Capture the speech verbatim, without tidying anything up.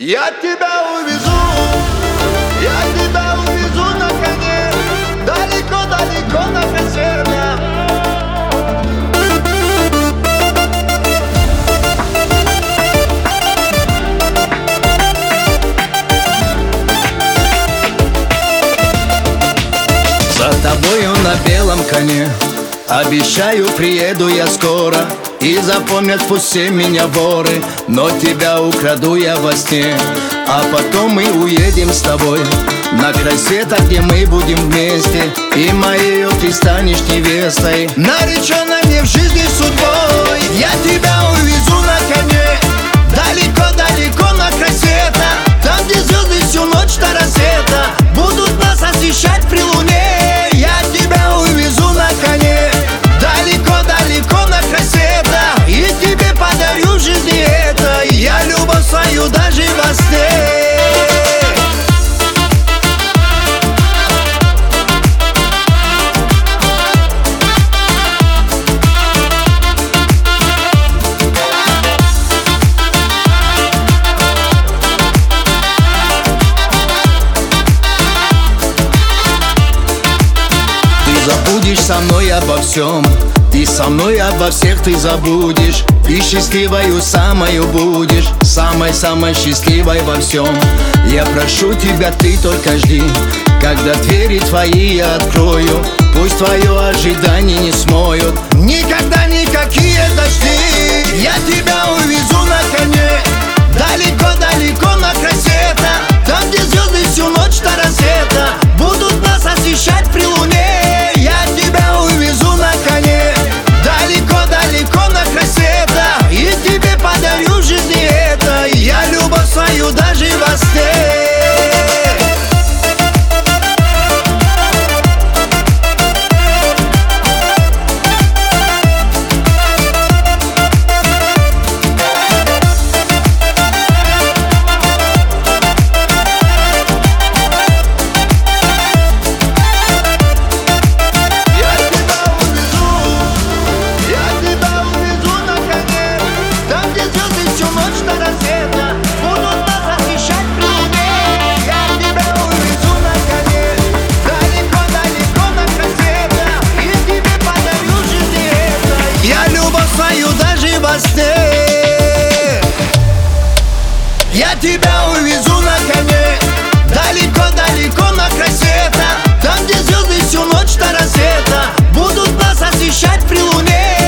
Я тебя увезу, я тебя увезу на коне, далеко-далеко на рассвете. За тобою на белом коне, обещаю, приеду я скоро. И запомнят пусть все меня воры, но тебя украду я во сне. А потом мы уедем с тобой на край света, где мы будем вместе. И моею ты станешь невестой, нареченной мне в жизни судьбой. Я тебя увезу на коне, далеко-далеко на край света, там, где звезды всю ночь до рассвета будут нас освещать при луне. Я тебя увезу на коне, далеко-далеко на край света, и тебе подарю в жизни это, я любовь свою даже во сне. Забудешь со мной обо всем, ты со мной обо всех ты забудешь. И счастливою самою будешь, самой-самой счастливой во всем. Я прошу тебя, ты только жди, когда двери твои я открою. Пусть твое ожидание не смоют никогда никакие дожди. Я тебя увезу на коне, далеко-далеко на край света, там, где звезды всю ночь до рассвета будут нас освещать при луне. Я тебя увезу на коне, далеко-далеко на край света, и тебе подарю в жизни это, я любовь свою даже во сне. Я тебя увезу на коне, далеко-далеко на край света, там, где звезды всю ночь до рассвета будут нас освещать при луне.